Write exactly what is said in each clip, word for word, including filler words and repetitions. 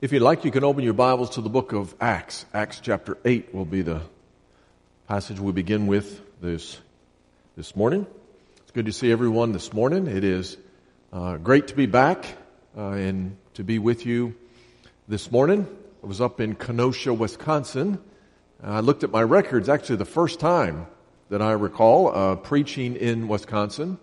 If you'd like, you can open your Bibles to the book of Acts. Acts chapter eight will be the passage we begin with this this morning. It's good to see everyone this morning. It is uh, great to be back uh, and to be with you this morning. I was up in Kenosha, Wisconsin. I looked at my records, actually the first time that I recall uh, preaching in Wisconsin.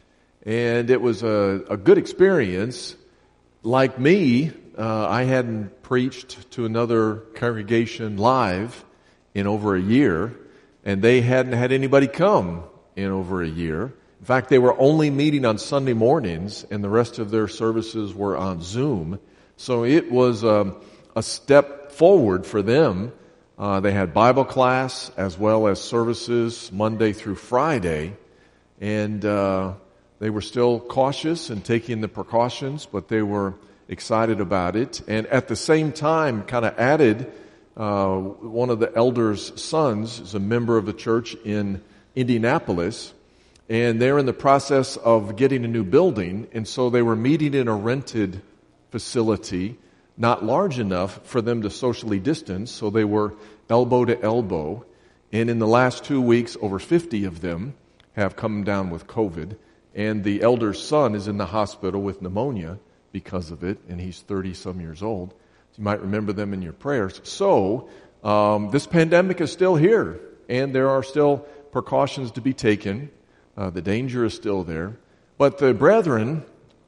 And it was a, a good experience. Like me, uh, I hadn't preached to another congregation live in over a year, and they hadn't had anybody come in over a year. In fact, they were only meeting on Sunday mornings, and the rest of their services were on Zoom. So it was um, a step forward for them. Uh, they had Bible class as well as services Monday through Friday, and uh, they were still cautious and taking the precautions, but they were excited about it. And at the same time, kind of added, uh, one of the elders' sons is a member of the church in Indianapolis, and they're in the process of getting a new building, and so they were meeting in a rented facility, not large enough for them to socially distance, so they were elbow to elbow. And in the last two weeks, over fifty of them have come down with COVID. And the elder's son is in the hospital with pneumonia because of it, and he's thirty-some years old. You might remember them in your prayers. So, um, this pandemic is still here, and there are still precautions to be taken. Uh, the danger is still there. But the brethren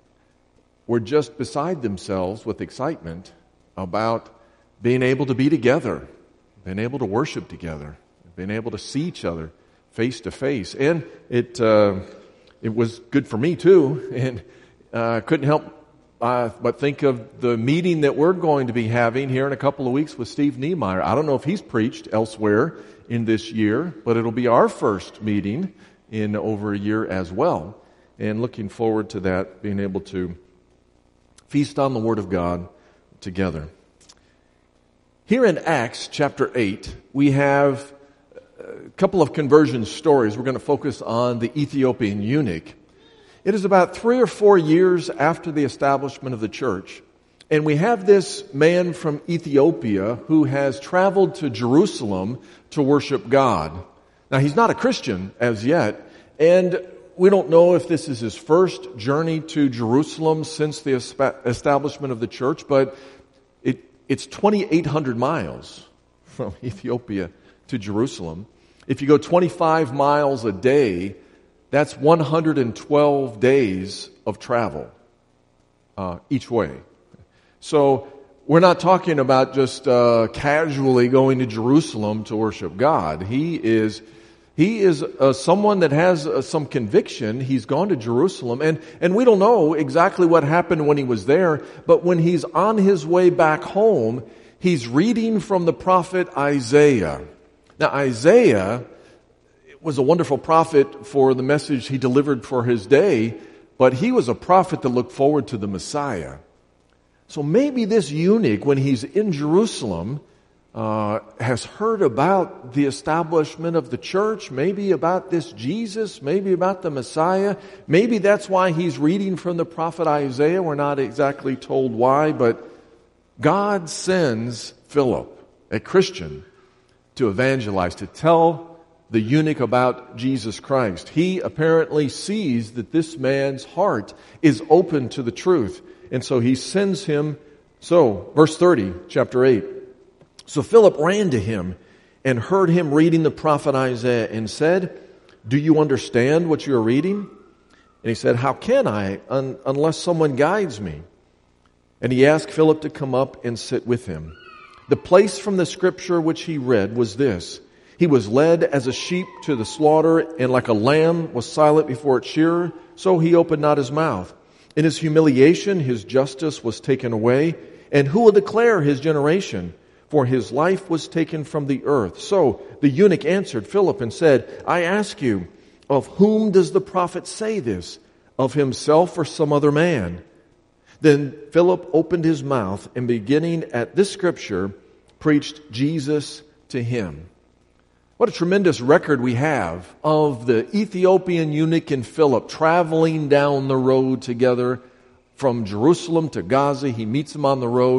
were just beside themselves with excitement about being able to be together, being able to worship together, being able to see each other face to face. And it... Uh, It was good for me too, and I uh, couldn't help uh, but think of the meeting that we're going to be having here in a couple of weeks with Steve Niemeyer. I don't know if he's preached elsewhere in this year, but it'll be our first meeting in over a year as well. And looking forward to that, being able to feast on the Word of God together. Here in Acts chapter eight, we have a couple of conversion stories. We're going to focus on the Ethiopian eunuch. It is about three or four years after the establishment of the church. And we have this man from Ethiopia who has traveled to Jerusalem to worship God. Now, he's not a Christian as yet. And we don't know if this is his first journey to Jerusalem since the establishment of the church. But it, it's twenty-eight hundred miles from Ethiopia to Jerusalem. If you go twenty-five miles a day, that's one hundred twelve days of travel uh, each way. So we're not talking about just uh, casually going to Jerusalem to worship God. He is he is uh, someone that has uh, some conviction. He's gone to Jerusalem, and and we don't know exactly what happened when he was there, but when he's on his way back home, he's reading from the prophet Isaiah. Now, Isaiah was a wonderful prophet for the message he delivered for his day, but he was a prophet that looked forward to the Messiah. So maybe this eunuch, when he's in Jerusalem, uh, has heard about the establishment of the church, maybe about this Jesus, maybe about the Messiah. Maybe that's why he's reading from the prophet Isaiah. We're not exactly told why, but God sends Philip, a Christian, to evangelize, to tell the eunuch about Jesus Christ. He apparently sees that this man's heart is open to the truth. And so he sends him. So, verse thirty, chapter eight. So Philip ran to him and heard him reading the prophet Isaiah and said, "Do you understand what you're reading?" And he said, "How can I un- unless someone guides me?" And he asked Philip to come up and sit with him. The place from the scripture which he read was this: He was led as a sheep to the slaughter, and like a lamb was silent before its shearer, so he opened not his mouth. In his humiliation his justice was taken away, and who will declare his generation? For his life was taken from the earth. So the eunuch answered Philip and said, "I ask you, of whom does the prophet say this? Of himself or some other man?" Then Philip opened his mouth and, beginning at this scripture, preached Jesus to him. What a tremendous record we have of the Ethiopian eunuch and Philip traveling down the road together from Jerusalem to Gaza. He meets him on the road.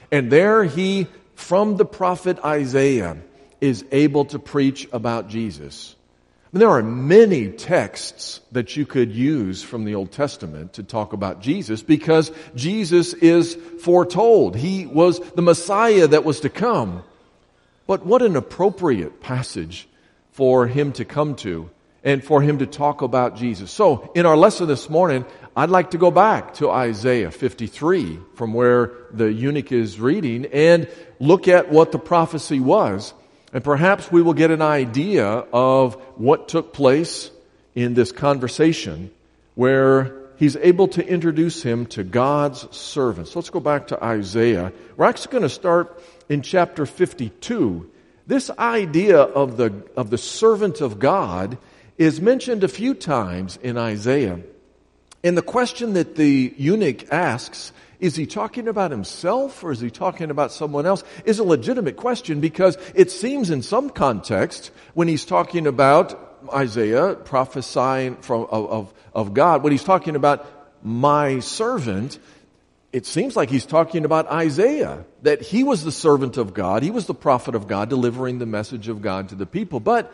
And there he, from the prophet Isaiah, is able to preach about Jesus. And there are many texts that you could use from the Old Testament to talk about Jesus because Jesus is foretold. He was the Messiah that was to come. But what an appropriate passage for him to come to and for him to talk about Jesus. So, in our lesson this morning, I'd like to go back to Isaiah fifty-three, from where the eunuch is reading, and look at what the prophecy was. And perhaps we will get an idea of what took place in this conversation where he's able to introduce him to God's servants. So let's go back to Isaiah. We're actually going to start in chapter fifty-two. This idea of the, of the servant of God is mentioned a few times in Isaiah. And the question that the eunuch asks, is he talking about himself or is he talking about someone else, is a legitimate question because it seems in some context when he's talking about Isaiah prophesying from, of, of, of God, when he's talking about my servant, it seems like he's talking about Isaiah, that he was the servant of God, he was the prophet of God delivering the message of God to the people. But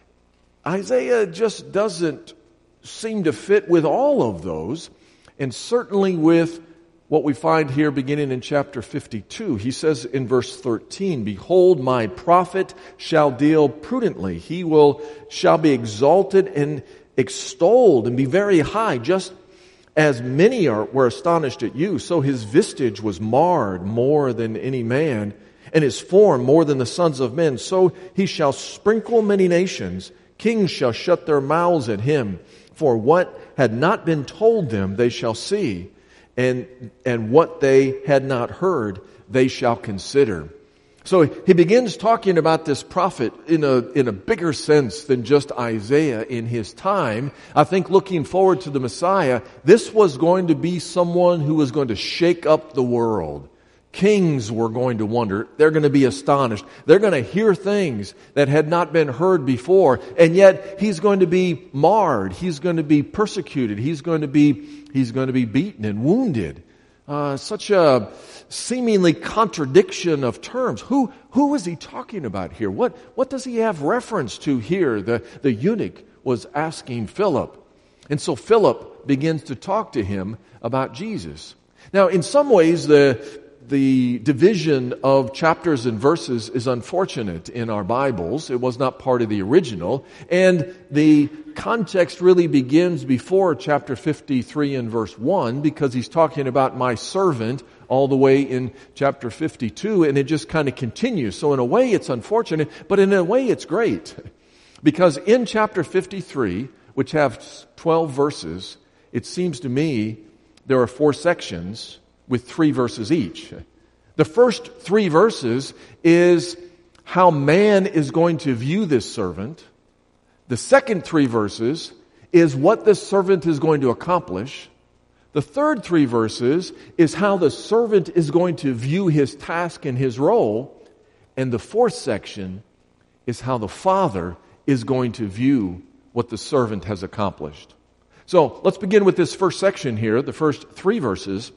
Isaiah just doesn't seem to fit with all of those, and certainly with what we find here beginning in chapter fifty-two. He says in verse thirteen, "Behold, my prophet shall deal prudently. He will shall be exalted and extolled and be very high, just as many are, were astonished at you. So his vistage was marred more than any man, and his form more than the sons of men. So he shall sprinkle many nations. Kings shall shut their mouths at him. For what had not been told them they shall see, and and what they had not heard they shall consider." So he begins talking about this prophet in a in a bigger sense than just Isaiah in his time. I think looking forward to the Messiah, this was going to be someone who was going to shake up the world. Kings were going to wonder. They're going to be astonished. They're going to hear things that had not been heard before. And yet he's going to be marred. He's going to be persecuted. He's going to be, he's going to be beaten and wounded. Uh, such a seemingly contradiction of terms. Who, who is he talking about here? What, what does he have reference to here? The, the eunuch was asking Philip. And so Philip begins to talk to him about Jesus. Now, in some ways, the, The division of chapters and verses is unfortunate in our Bibles. It was not part of the original. And the context really begins before chapter fifty-three and verse one because he's talking about my servant all the way in chapter fifty-two, and it just kind of continues. So in a way it's unfortunate, but in a way it's great. Because in chapter fifty-three, which have twelve verses, it seems to me there are four sections with three verses each. The first three verses is how man is going to view this servant. The second three verses is what this servant is going to accomplish. The third three verses is how the servant is going to view his task and his role. And the fourth section is how the Father is going to view what the servant has accomplished. So let's begin with this first section here, the first three verses.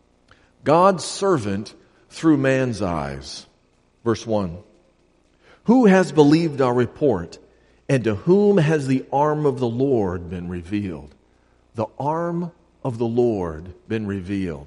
God's servant through man's eyes. Verse one. Who has believed our report, and to whom has the arm of the Lord been revealed? The arm of the Lord been revealed.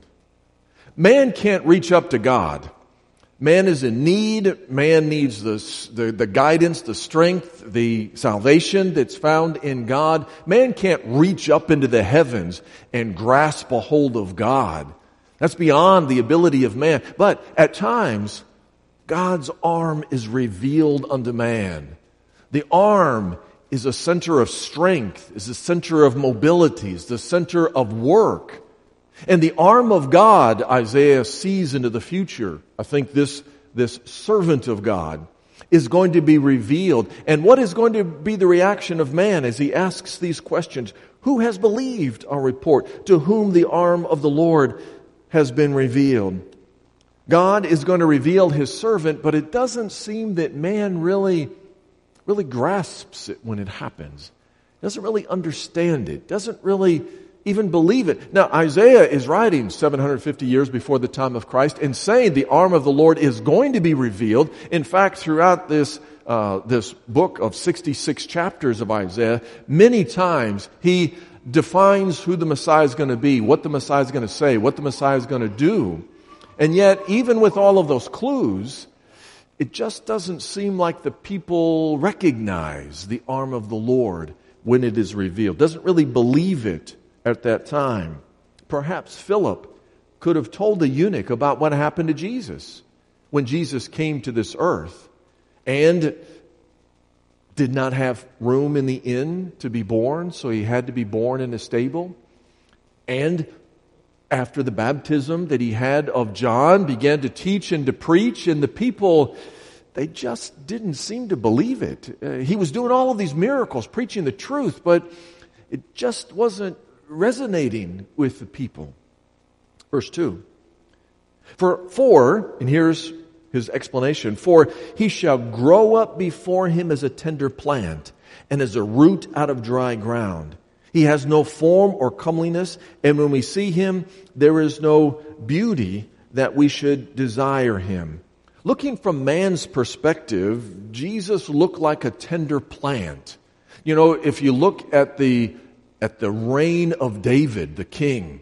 Man can't reach up to God. Man is in need. Man needs the, the, the guidance, the strength, the salvation that's found in God. Man can't reach up into the heavens and grasp a hold of God. That's beyond the ability of man. But at times, God's arm is revealed unto man. The arm is a center of strength, is a center of mobility, is the center of work. And the arm of God, Isaiah sees into the future. I think this, this servant of God is going to be revealed. And what is going to be the reaction of man as he asks these questions? Who has believed our report? To whom the arm of the Lord has been revealed. God is going to reveal his servant, but it doesn't seem that man really, really grasps it when it happens. Doesn't really understand it. Doesn't really even believe it. Now, Isaiah is writing seven hundred fifty years before the time of Christ and saying the arm of the Lord is going to be revealed. In fact, throughout this uh, this book of sixty-six chapters of Isaiah, many times he defines who the Messiah is going to be, what the Messiah is going to say, what the Messiah is going to do. And yet, even with all of those clues, it just doesn't seem like the people recognize the arm of the Lord when it is revealed. Doesn't really believe it at that time. Perhaps Philip could have told the eunuch about what happened to Jesus when Jesus came to this earth and did not have room in the inn to be born, so he had to be born in a stable. And after the baptism that he had of John, began to teach and to preach, and the people, they just didn't seem to believe it. Uh, he was doing all of these miracles, preaching the truth, but it just wasn't resonating with the people. Verse two. For, for, and here's his explanation, for he shall grow up before him as a tender plant, and as a root out of dry ground. He has no form or comeliness, and when we see him, there is no beauty that we should desire him. Looking from man's perspective, Jesus looked like a tender plant. You know, if you look at the at the reign of David, the king,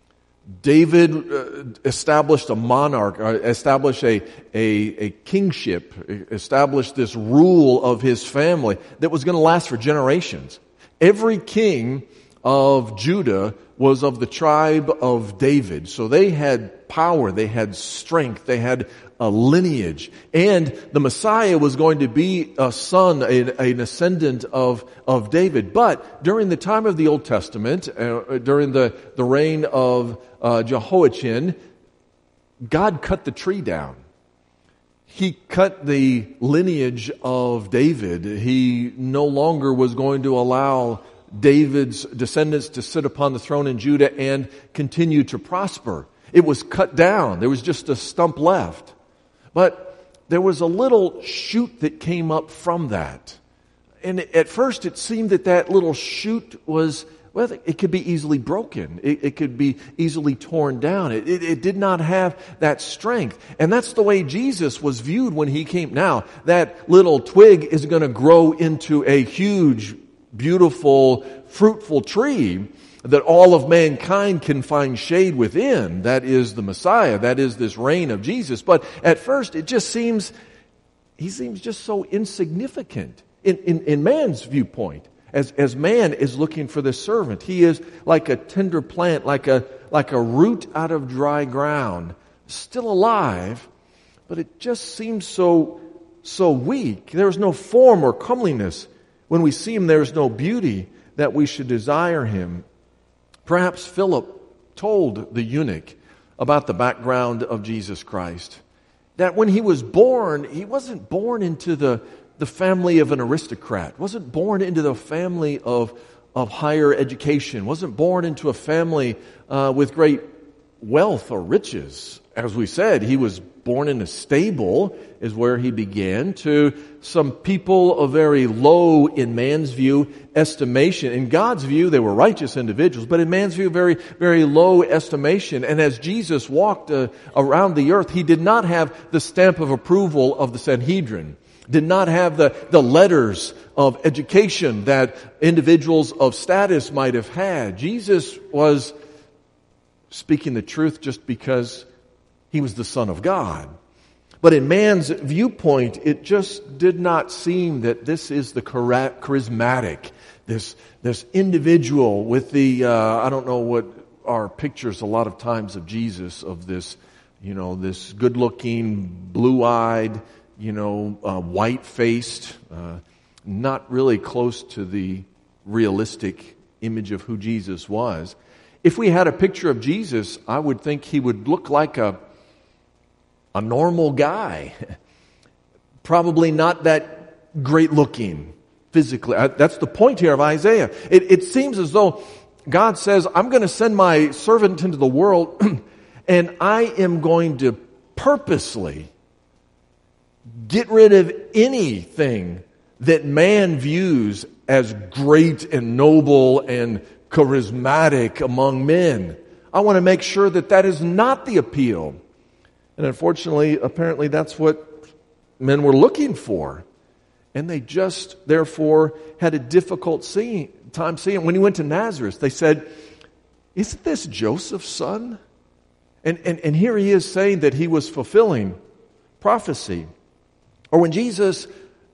David uh, established a monarch, uh, established a, a, a kingship, established this rule of his family that was going to last for generations. Every king of Judah was of the tribe of David. So they had power, they had strength, they had a lineage. And the Messiah was going to be a son, a, an ascendant of, of David. But during the time of the Old Testament, uh, during the, the reign of uh, Jehoiachin, God cut the tree down. He cut the lineage of David. He no longer was going to allow David's descendants to sit upon the throne in Judah and continue to prosper. It was cut down. There was just a stump left. But there was a little shoot that came up from that. And at first it seemed that that little shoot was, well, it could be easily broken. It, it could be easily torn down. It, it, it did not have that strength. And that's the way Jesus was viewed when he came. Now, that little twig is going to grow into a huge, beautiful, fruitful tree that all of mankind can find shade within. That is the Messiah. That is this reign of Jesus. But at first, it just seems, he seems just so insignificant in, in, in man's viewpoint. As, as man is looking for this servant, he is like a tender plant, like a, like a root out of dry ground, still alive, but it just seems so, so weak. There is no form or comeliness. When we see him, there is no beauty that we should desire him. Perhaps Philip told the eunuch about the background of Jesus Christ. That when he was born, he wasn't born into the, the family of an aristocrat, wasn't born into the family of, of higher education, wasn't born into a family uh, with great wealth or riches. As we said, he was born in a stable is where he began, to some people of very low, in man's view, estimation. In God's view, they were righteous individuals, but in man's view, very, very low estimation. And as Jesus walked uh, around the earth, he did not have the stamp of approval of the Sanhedrin, did not have the, the letters of education that individuals of status might have had. Jesus was speaking the truth just because he was the Son of God. But in man's viewpoint, it just did not seem that this is the charismatic, this, this individual with the, uh, I don't know what are pictures a lot of times of Jesus, of this, you know, this good-looking, blue-eyed, you know, uh, white-faced, uh, not really close to the realistic image of who Jesus was. If we had a picture of Jesus, I would think he would look like a A normal guy, probably not that great looking physically. That's the point here of Isaiah. It, it seems as though God says, I'm going to send my servant into the world and I am going to purposely get rid of anything that man views as great and noble and charismatic among men. I want to make sure that that is not the appeal. And unfortunately, apparently that's what men were looking for. And they just, therefore, had a difficult seeing, time seeing. When he went to Nazareth, they said, isn't this Joseph's son? And, and, and here he is saying that he was fulfilling prophecy. Or when Jesus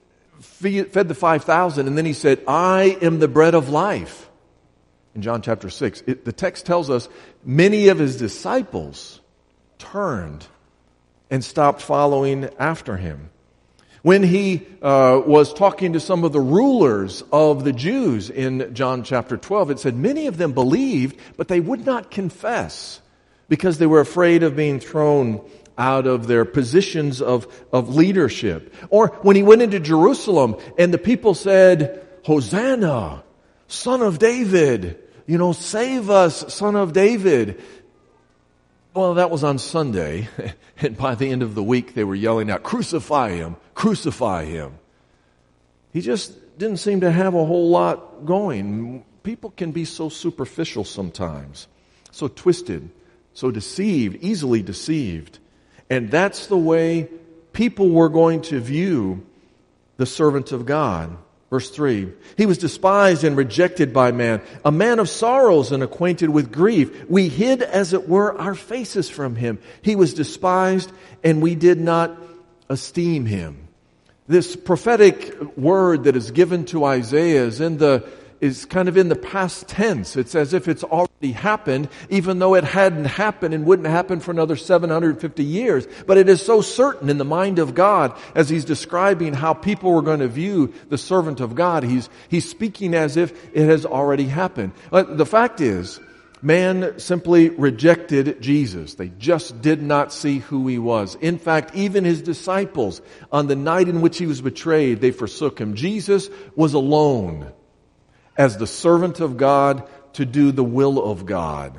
fed the five thousand and then he said, I am the bread of life. In John chapter six, it, the text tells us many of his disciples turned and stopped following after him. When he uh, was talking to some of the rulers of the Jews in John chapter twelve, it said many of them believed, but they would not confess because they were afraid of being thrown out of their positions of, of leadership. Or when he went into Jerusalem and the people said, Hosanna, Son of David, you know, save us, Son of David. Well, that was on Sunday, and by the end of the week they were yelling out, crucify him, crucify him. He just didn't seem to have a whole lot going. People can be so superficial sometimes, so twisted, so deceived, easily deceived. And that's the way people were going to view the servant of God. Verse three, he was despised and rejected by man, a man of sorrows and acquainted with grief. We hid, as it were, our faces from him. He was despised and we did not esteem him. This prophetic word that is given to Isaiah is in the is kind of in the past tense. It's as if it's already happened, even though it hadn't happened and wouldn't happen for another seven hundred fifty years. But it is so certain in the mind of God as he's describing how people were going to view the servant of God. He's, he's speaking as if it has already happened. But the fact is, man simply rejected Jesus. They just did not see who he was. In fact, even his disciples, on the night in which he was betrayed, they forsook him. Jesus was alone as the servant of God to do the will of God.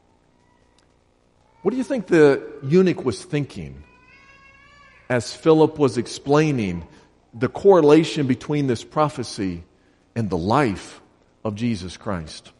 What do you think the eunuch was thinking as Philip was explaining the correlation between this prophecy and the life of Jesus Christ?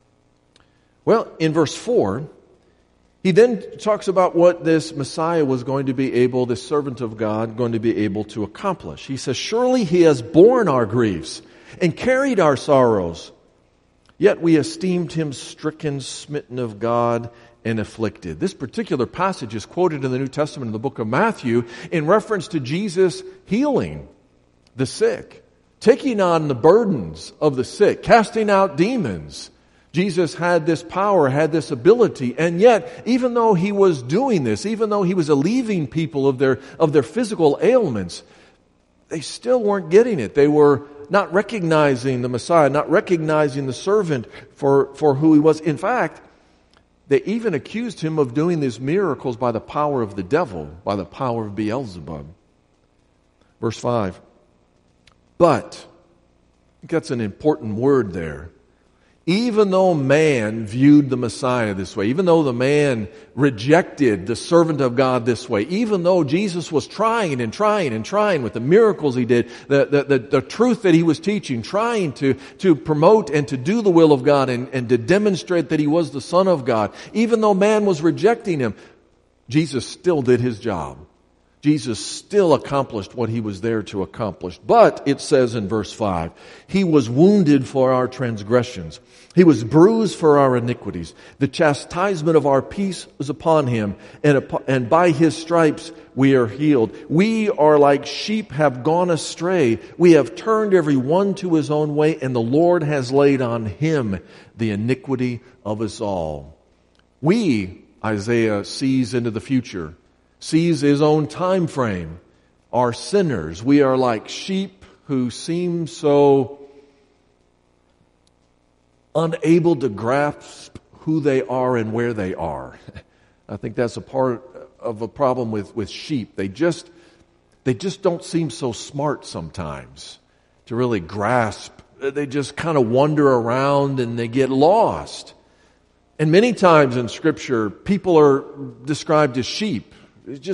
Well, in verse four, he then talks about what this Messiah was going to be able, this servant of God, going to be able to accomplish. He says, surely he has borne our griefs and carried our sorrows. Yet we esteemed him stricken, smitten of God, and afflicted. This particular passage is quoted in the New Testament in the book of Matthew in reference to Jesus healing the sick, taking on the burdens of the sick, casting out demons. Jesus had this power, had this ability, and yet, even though he was doing this, even though he was relieving people of their, of their physical ailments, they still weren't getting it. They were not recognizing the Messiah, not recognizing the servant for, for who he was. In fact, they even accused him of doing these miracles by the power of the devil, by the power of Beelzebub. Verse five. But, I think that's an important word there. Even though man viewed the Messiah this way, even though the man rejected the servant of God this way, even though Jesus was trying and trying and trying with the miracles he did, the, the, the, the truth that he was teaching, trying to, to promote and to do the will of God and, and to demonstrate that he was the Son of God, even though man was rejecting him, Jesus still did his job. Jesus still accomplished what he was there to accomplish. But, it says in verse five, he was wounded for our transgressions. He was bruised for our iniquities. The chastisement of our peace was upon him, and, and by his stripes we are healed. We are like sheep have gone astray. We have turned every one to his own way, and the Lord has laid on him the iniquity of us all. We, Isaiah sees into the future, sees his own time frame, are sinners. We are like sheep who seem so unable to grasp who they are and where they are. I think that's a part of a problem with, with sheep. They just they just don't seem so smart sometimes to really grasp. They just kind of wander around and they get lost. And many times in Scripture, people are described as sheep. They just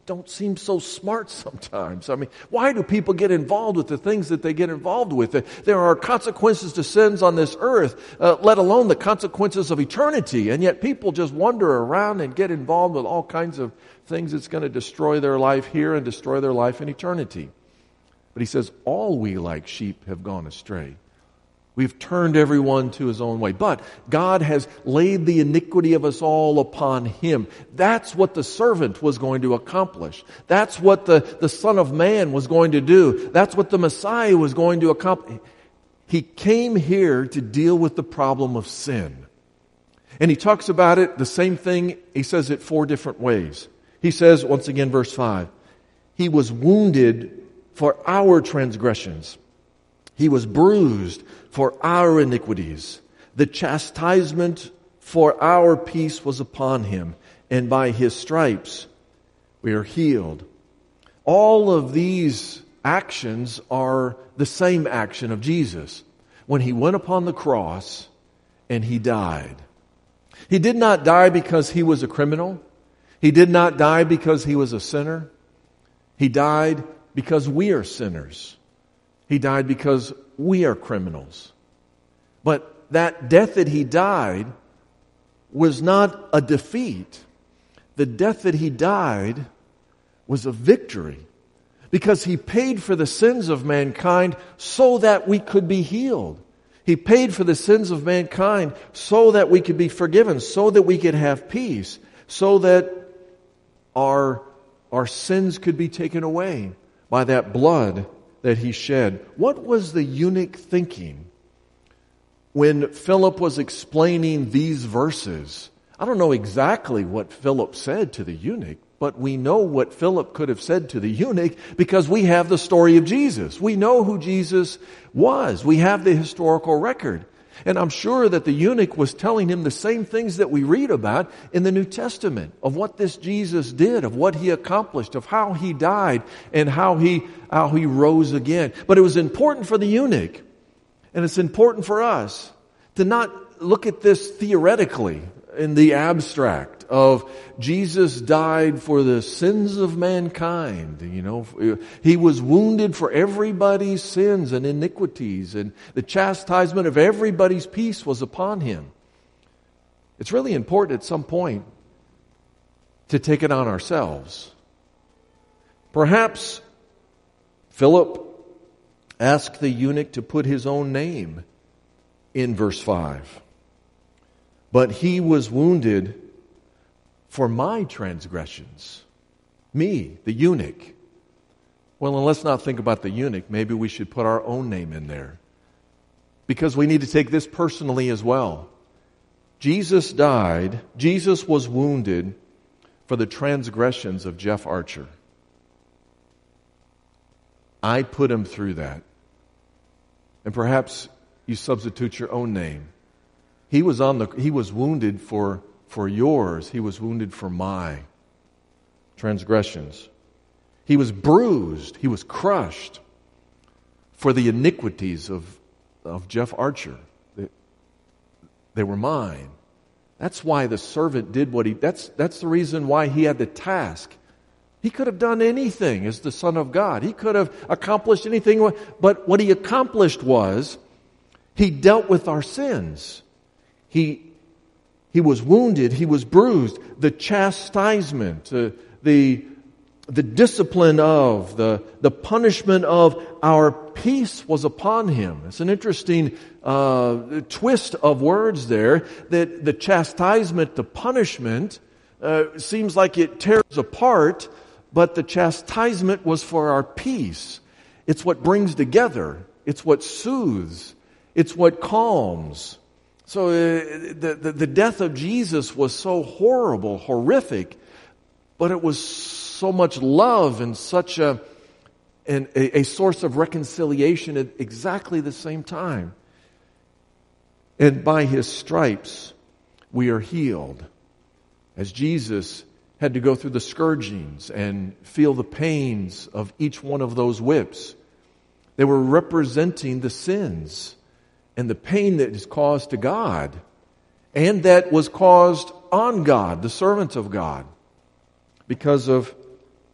don't seem so smart sometimes. I mean, why do people get involved with the things that they get involved with? There are consequences to sins on this earth, uh, let alone the consequences of eternity. And yet people just wander around and get involved with all kinds of things that's going to destroy their life here and destroy their life in eternity. But he says, all we like sheep have gone astray. We've turned everyone to his own way. But God has laid the iniquity of us all upon him. That's what the servant was going to accomplish. That's what the, the Son of Man was going to do. That's what the Messiah was going to accomplish. He came here to deal with the problem of sin. And he talks about it, the same thing, he says it four different ways. He says, once again, verse five, he was wounded for our transgressions. He was bruised for our iniquities. The chastisement for our peace was upon him, and by his stripes we are healed. All of these actions are the same action of Jesus when he went upon the cross and he died. He did not die because he was a criminal. He did not die because he was a sinner. He died because we are sinners. He died because we are criminals. But that death that he died was not a defeat. The death that he died was a victory, because he paid for the sins of mankind so that we could be healed. He paid for the sins of mankind so that we could be forgiven, so that we could have peace, so that our, our sins could be taken away by that blood that he shed. What was the eunuch thinking when Philip was explaining these verses? I don't know exactly what Philip said to the eunuch, but we know what Philip could have said to the eunuch because we have the story of Jesus. We know who Jesus was. We have the historical record. And I'm sure that the eunuch was telling him the same things that we read about in the New Testament, of what this Jesus did, of what he accomplished, of how he died, and how he, how he rose again. But it was important for the eunuch, and it's important for us to not look at this theoretically in the abstract of Jesus died for the sins of mankind. You know, he was wounded for everybody's sins and iniquities, and the chastisement of everybody's peace was upon him. It's really important at some point to take it on ourselves. Perhaps Philip asked the eunuch to put his own name in verse five. But he was wounded for my transgressions. Me, the eunuch. Well, and let's not think about the eunuch. Maybe we should put our own name in there, because we need to take this personally as well. Jesus died, Jesus was wounded for the transgressions of Jeff Archer. I put him through that. And perhaps you substitute your own name. He was on the he was wounded for for yours. He was wounded for my transgressions. He was bruised, he was crushed for the iniquities of of Jeff Archer. They, they were mine. That's why the servant did what he that's that's the reason why he had the task. He could have done anything as the Son of God. He could have accomplished anything, but what he accomplished was he dealt with our sins. He, he was wounded, he was bruised. The chastisement, uh, the, the discipline of, the, the punishment of our peace was upon him. It's an interesting uh, twist of words there, that the chastisement, the punishment, uh, seems like it tears apart, but the chastisement was for our peace. It's what brings together. It's what soothes. It's what calms. So uh, the, the, the death of Jesus was so horrible, horrific, but it was so much love and such a, an, a, a source of reconciliation at exactly the same time. And by his stripes, we are healed. As Jesus had to go through the scourgings and feel the pains of each one of those whips, they were representing the sins and the pain that is caused to God, and that was caused on God, the servant of God, because of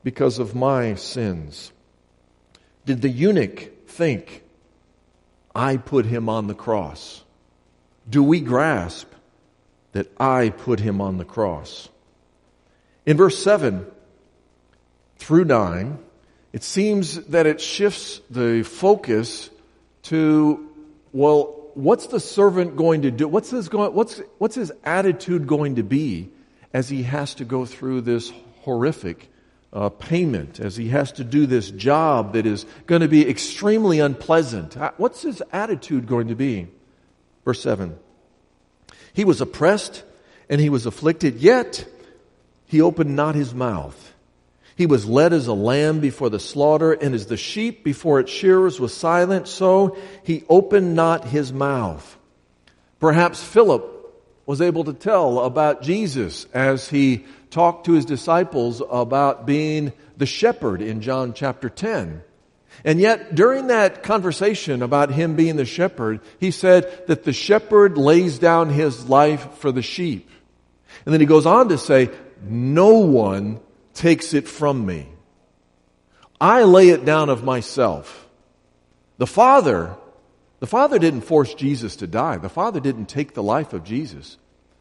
because of my sins. Did the eunuch think, I put him on the cross? Do we grasp that I put him on the cross? In verse seven through nine, it seems that it shifts the focus to, well, what's the servant going to do? What's his going, what's, what's his attitude going to be as he has to go through this horrific uh, payment, as he has to do this job that is going to be extremely unpleasant? What's his attitude going to be? Verse seven. He was oppressed and he was afflicted, yet he opened not his mouth. He was led as a lamb before the slaughter, and as the sheep before its shearers was silent, so he opened not his mouth. Perhaps Philip was able to tell about Jesus as he talked to his disciples about being the shepherd in John chapter ten. And yet, during that conversation about him being the shepherd, he said that the shepherd lays down his life for the sheep. And then he goes on to say, no one takes it from me. I lay it down of myself. The Father, the Father didn't force Jesus to die. The Father didn't take the life of Jesus.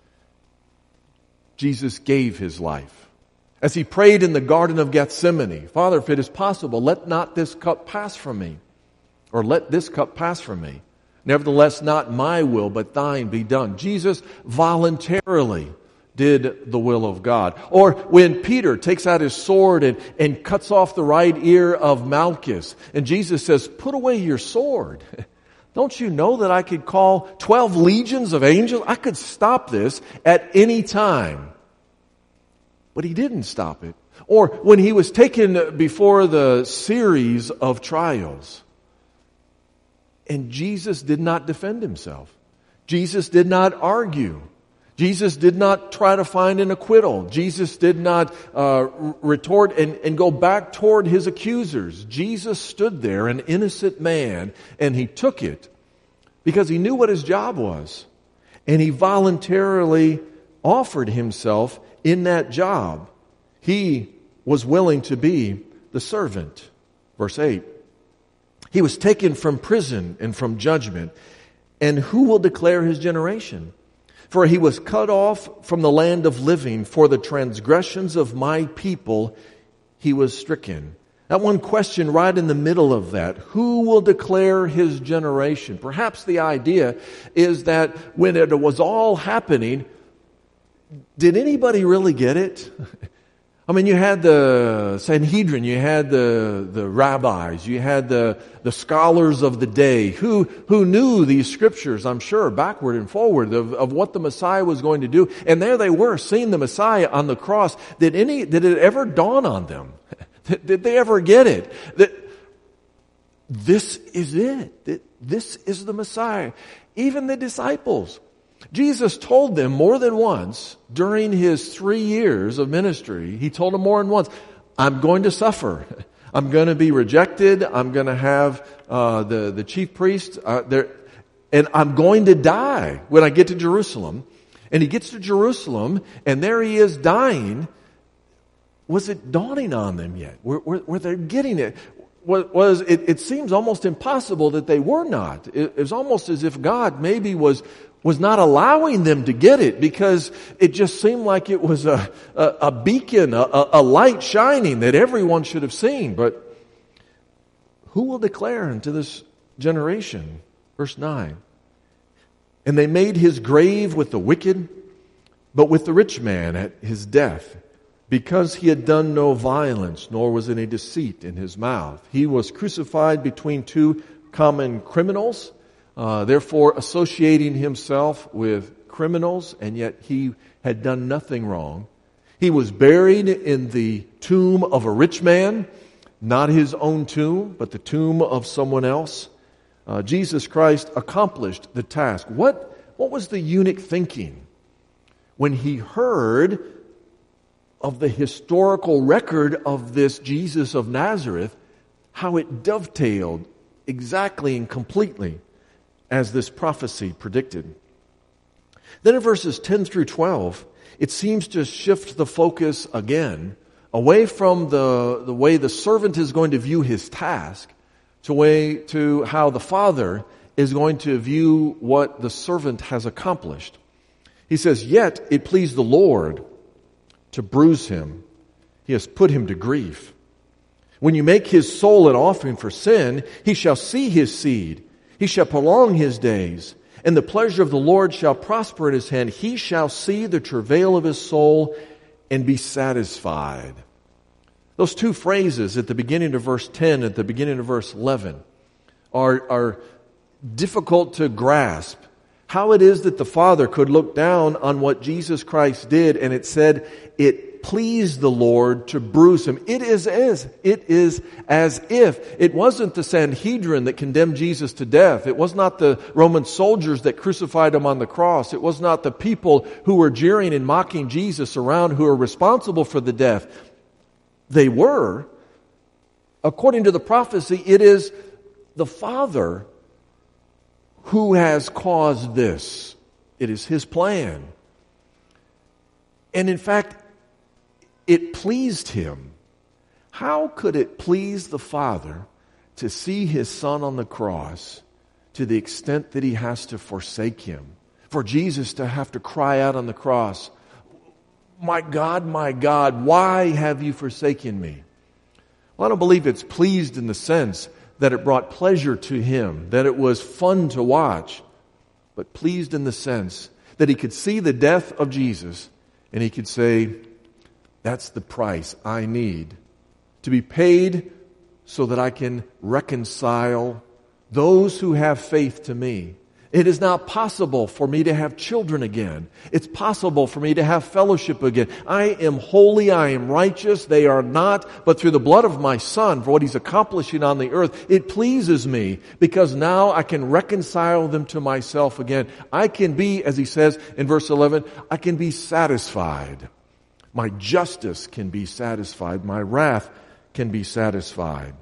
Jesus gave his life. As he prayed in the Garden of Gethsemane, Father, if it is possible, let not this cup pass from me. Or let this cup pass from me. Nevertheless, not my will, but thine be done. Jesus voluntarily did the will of God. Or when Peter takes out his sword and, and cuts off the right ear of Malchus, and Jesus says, put away your sword. Don't you know that I could call twelve legions of angels? I could stop this at any time. But he didn't stop it. Or when he was taken before the series of trials, and Jesus did not defend himself. Jesus did not argue. Jesus did not try to find an acquittal. Jesus did not uh, retort and, and go back toward his accusers. Jesus stood there, an innocent man, and he took it because he knew what his job was. And he voluntarily offered himself in that job. He was willing to be the servant. Verse eight. He was taken from prison and from judgment. And who will declare his generation? For he was cut off from the land of living. For the transgressions of my people he was stricken. That one question right in the middle of that. Who will declare his generation? Perhaps the idea is that when it was all happening, did anybody really get it? I mean, you had the Sanhedrin, you had the, the rabbis, you had the, the scholars of the day who, who knew these scriptures, I'm sure, backward and forward of, of what the Messiah was going to do. And there they were, seeing the Messiah on the cross. Did any, did it ever dawn on them? Did they ever get it? That this is it. That this is the Messiah. Even the disciples. Jesus told them more than once during his three years of ministry, he told them more than once, I'm going to suffer. I'm going to be rejected. I'm going to have uh, the, the chief priest uh, there, and I'm going to die when I get to Jerusalem. And he gets to Jerusalem, and there he is dying. Was it dawning on them yet? Were, were, were they getting it? Was, was it, it seems almost impossible that they were not. It, it was almost as if God maybe was was not allowing them to get it because it just seemed like it was a, a, a beacon, a, a light shining that everyone should have seen. But who will declare unto this generation? Verse nine. And they made his grave with the wicked, but with the rich man at his death, because he had done no violence, nor was any deceit in his mouth. He was crucified between two common criminals, Uh, therefore associating himself with criminals, and yet he had done nothing wrong. He was buried in the tomb of a rich man, not his own tomb, but the tomb of someone else. Uh, Jesus Christ accomplished the task. What, what was the eunuch thinking when he heard of the historical record of this Jesus of Nazareth, how it dovetailed exactly and completely as this prophecy predicted? Then in verses ten through twelve, it seems to shift the focus again away from the, the way the servant is going to view his task to way to how the Father is going to view what the servant has accomplished. He says, "Yet it pleased the Lord to bruise him. He has put him to grief. When you make his soul an offering for sin, he shall see his seed. He shall prolong his days, and the pleasure of the Lord shall prosper in his hand. He shall see the travail of his soul and be satisfied." Those two phrases at the beginning of verse ten, at the beginning of verse eleven, are, are difficult to grasp. How it is that the Father could look down on what Jesus Christ did, and it said it pleased the Lord to bruise him. It is as it is as if it wasn't the Sanhedrin that condemned Jesus to death. It was not the Roman soldiers that crucified him on the cross. It was not the people who were jeering and mocking Jesus around who are responsible for the death. They were, according to the prophecy, it is the Father who has caused this. It is his plan. And in fact, it pleased him. How could it please the Father to see his Son on the cross to the extent that he has to forsake him? For Jesus to have to cry out on the cross, "My God, my God, why have you forsaken me?" Well, I don't believe it's pleased in the sense that it brought pleasure to him, that it was fun to watch, but pleased in the sense that he could see the death of Jesus and he could say, "That's the price I need to be paid so that I can reconcile those who have faith to me. It is not possible for me to have children again. It's possible for me to have fellowship again. I am holy, I am righteous, they are not, but through the blood of my Son, for what he's accomplishing on the earth, it pleases me because now I can reconcile them to myself again. I can be, as he says in verse eleven, I can be satisfied. My justice can be satisfied. My wrath can be satisfied."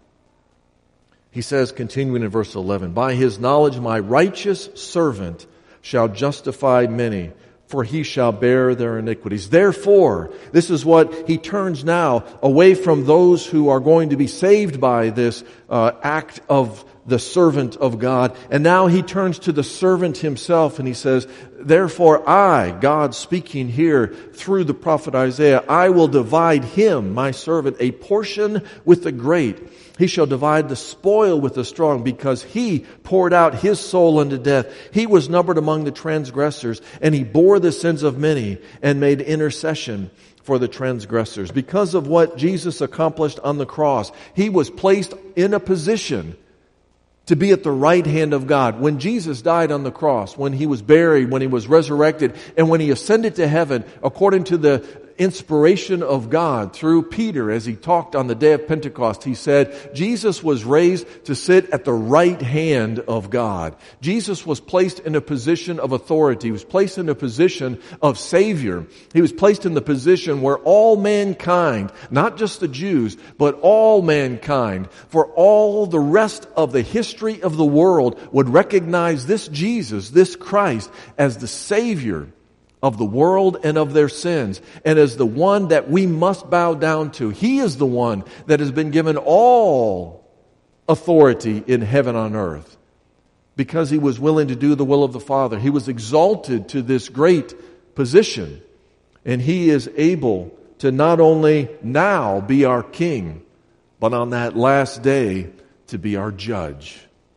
He says, continuing in verse eleven, "By his knowledge my righteous servant shall justify many, for he shall bear their iniquities." Therefore, this is what he turns now away from those who are going to be saved by this uh, act of the servant of God. And now he turns to the servant himself and he says, "Therefore I," God speaking here through the prophet Isaiah, "I will divide him, my servant, a portion with the great. He shall divide the spoil with the strong, because he poured out his soul unto death. He was numbered among the transgressors, and he bore the sins of many and made intercession for the transgressors." Because of what Jesus accomplished on the cross, he was placed in a position to be at the right hand of God. When Jesus died on the cross, when he was buried, when he was resurrected, and when he ascended to heaven, according to the inspiration of God through Peter as he talked on the day of Pentecost, he said, Jesus was raised to sit at the right hand of God. Jesus was placed in a position of authority. He was placed in a position of Savior. He was placed in the position where all mankind, not just the Jews, but all mankind, for all the rest of the history of the world, would recognize this Jesus, this Christ, as the Savior of the world and of their sins, and as the one that we must bow down to. He is the one that has been given all authority in heaven and on earth. Because he was willing to do the will of the Father, he was exalted to this great position. And he is able to not only now be our king, but on that last day to be our judge.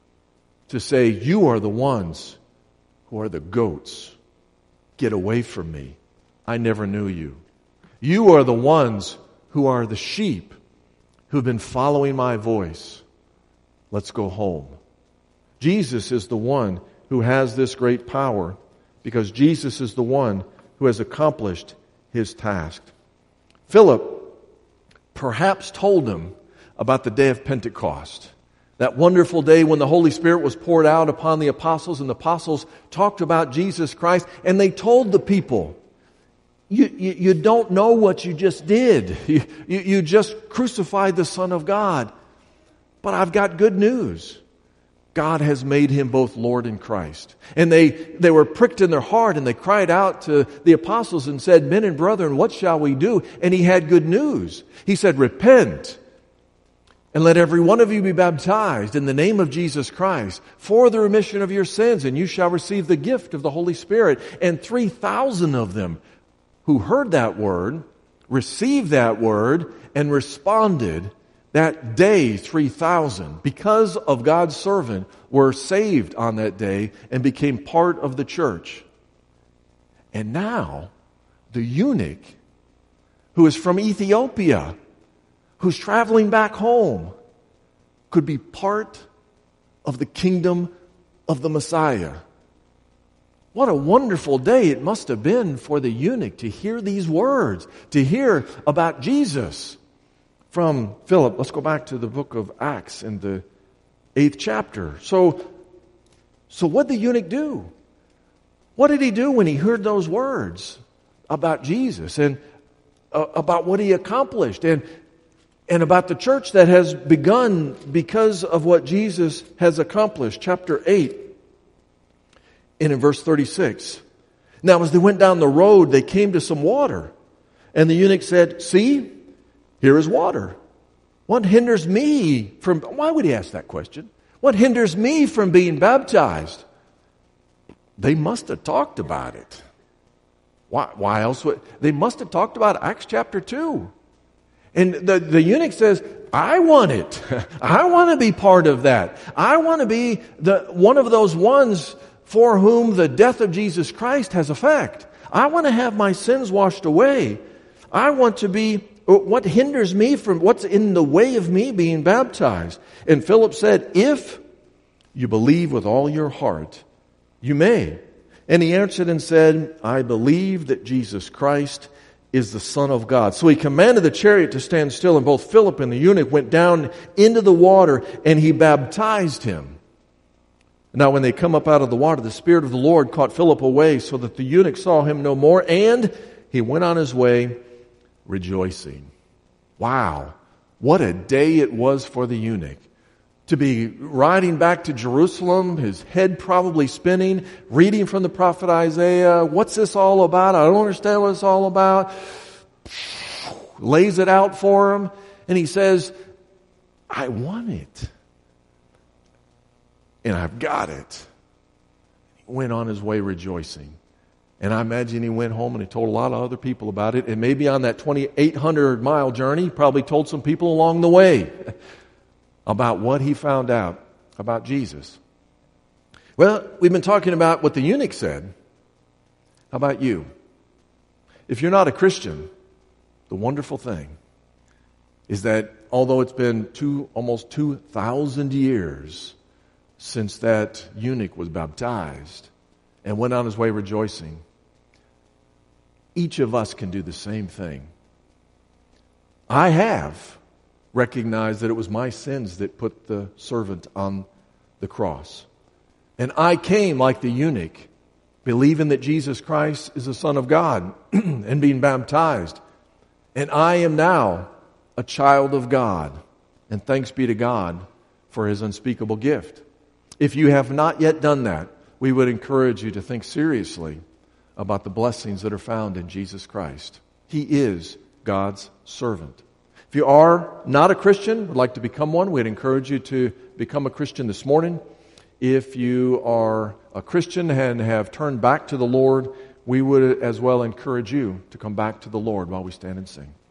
To say, "You are the ones who are the goats. Get away from me. I never knew you. You are the ones who are the sheep who've been following my voice. Let's go home." Jesus is the one who has this great power because Jesus is the one who has accomplished his task. Philip perhaps told him about the day of Pentecost. That wonderful day when the Holy Spirit was poured out upon the apostles, and the apostles talked about Jesus Christ, and they told the people, you, you, you don't know what you just did. You, you, you just crucified the Son of God. But I've got good news. God has made him both Lord and Christ. And they, they were pricked in their heart, and they cried out to the apostles and said, "Men and brethren, what shall we do?" And he had good news. He said, "Repent, and let every one of you be baptized in the name of Jesus Christ for the remission of your sins, and you shall receive the gift of the Holy Spirit." And three thousand of them who heard that word, received that word, and responded. That day, three thousand, because of God's servant, were saved on that day and became part of the church. And now, the eunuch, who is from Ethiopia, who's traveling back home, could be part of the kingdom of the Messiah. What a wonderful day it must have been for the eunuch to hear these words, to hear about Jesus. From Philip, let's go back to the book of Acts in the eighth chapter. So, so what did the eunuch do? What did he do when he heard those words about Jesus and uh, about what he accomplished and, and about the church that has begun because of what Jesus has accomplished? Chapter eight, and in verse thirty-six. "Now as they went down the road, they came to some water. And the eunuch said, 'See, here is water. What hinders me from,'" why would he ask that question? "What hinders me from being baptized?" They must have talked about it. Why, why else would, they must have talked about Acts chapter two. And the, the eunuch says, "I want it. I want to be part of that. I want to be the one of those ones for whom the death of Jesus Christ has effect. I want to have my sins washed away. I want to be, what hinders me from, what's in the way of me being baptized?" And Philip said, "If you believe with all your heart, you may." And he answered and said, "I believe that Jesus Christ is the Son of God." So he commanded the chariot to stand still, and both Philip and the eunuch went down into the water, and he baptized him. Now when they come up out of the water, the Spirit of the Lord caught Philip away, so that the eunuch saw him no more, and he went on his way rejoicing. Wow, what a day it was for the eunuch. To be riding back to Jerusalem, his head probably spinning, reading from the prophet Isaiah. What's this all about? I don't understand what it's all about. Lays it out for him, and he says, "I want it. And I've got it." He went on his way rejoicing. And I imagine he went home and he told a lot of other people about it. And maybe on that twenty-eight hundred mile journey, he probably told some people along the way about what he found out about Jesus. Well, we've been talking about what the eunuch said. How about you? If you're not a Christian, the wonderful thing is that although it's been two, almost two thousand years since that eunuch was baptized and went on his way rejoicing, each of us can do the same thing. I have recognized that it was my sins that put the servant on the cross. And I came like the eunuch, believing that Jesus Christ is the Son of God and being baptized. And I am now a child of God. And thanks be to God for His unspeakable gift. If you have not yet done that, we would encourage you to think seriously about the blessings that are found in Jesus Christ. He is God's servant. If you are not a Christian, would like to become one, we'd encourage you to become a Christian this morning. If you are a Christian and have turned back to the Lord, we would as well encourage you to come back to the Lord while we stand and sing.